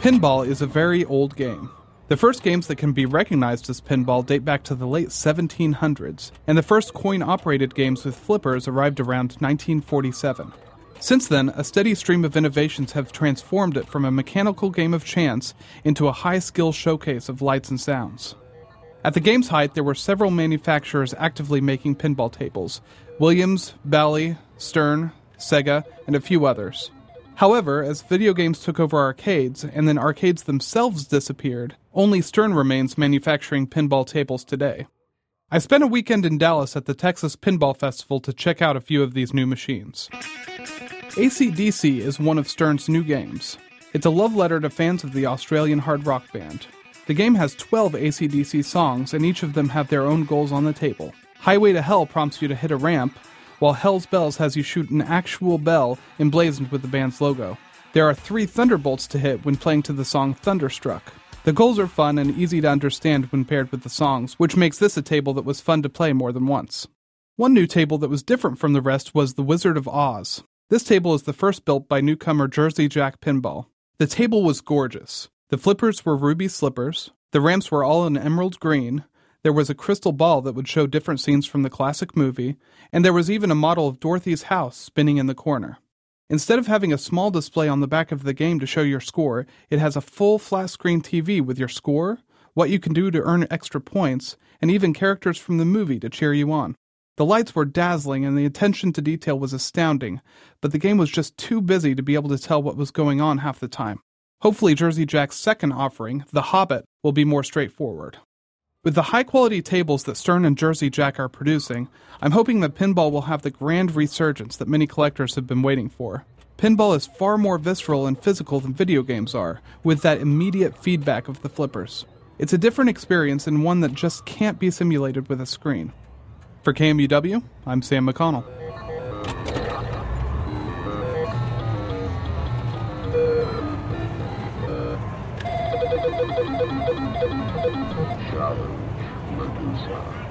Pinball is a very old game. The first games that can be recognized as pinball date back to the late 1700s, and the first coin-operated games with flippers arrived around 1947. Since then, a steady stream of innovations have transformed it from a mechanical game of chance into a high-skill showcase of lights and sounds. At the game's height, there were several manufacturers actively making pinball tables: Williams, Bally, Stern, Sega, and a few others. However, as video games took over arcades, and then arcades themselves disappeared, only Stern remains manufacturing pinball tables today. I spent a weekend in Dallas at the Texas Pinball Festival to check out a few of these new machines. AC/DC is one of Stern's new games. It's a love letter to fans of the Australian hard rock band. The game has 12 AC/DC songs, and each of them have their own goals on the table. Highway to Hell prompts you to hit a ramp, while Hell's Bells has you shoot an actual bell emblazoned with the band's logo. There are 3 thunderbolts to hit when playing to the song Thunderstruck. The goals are fun and easy to understand when paired with the songs, which makes this a table that was fun to play more than once. One new table that was different from the rest was The Wizard of Oz. This table is the first built by newcomer Jersey Jack Pinball. The table was gorgeous. The flippers were ruby slippers, the ramps were all in emerald green, there was a crystal ball that would show different scenes from the classic movie, and there was even a model of Dorothy's house spinning in the corner. Instead of having a small display on the back of the game to show your score, it has a full flat-screen TV with your score, what you can do to earn extra points, and even characters from the movie to cheer you on. The lights were dazzling and the attention to detail was astounding, but the game was just too busy to be able to tell what was going on half the time. Hopefully Jersey Jack's second offering, The Hobbit, will be more straightforward. With the high-quality tables that Stern and Jersey Jack are producing, I'm hoping that pinball will have the grand resurgence that many collectors have been waiting for. Pinball is far more visceral and physical than video games are, with that immediate feedback of the flippers. It's a different experience and one that just can't be simulated with a screen. For KMUW, I'm Sam McConnell. Medusa.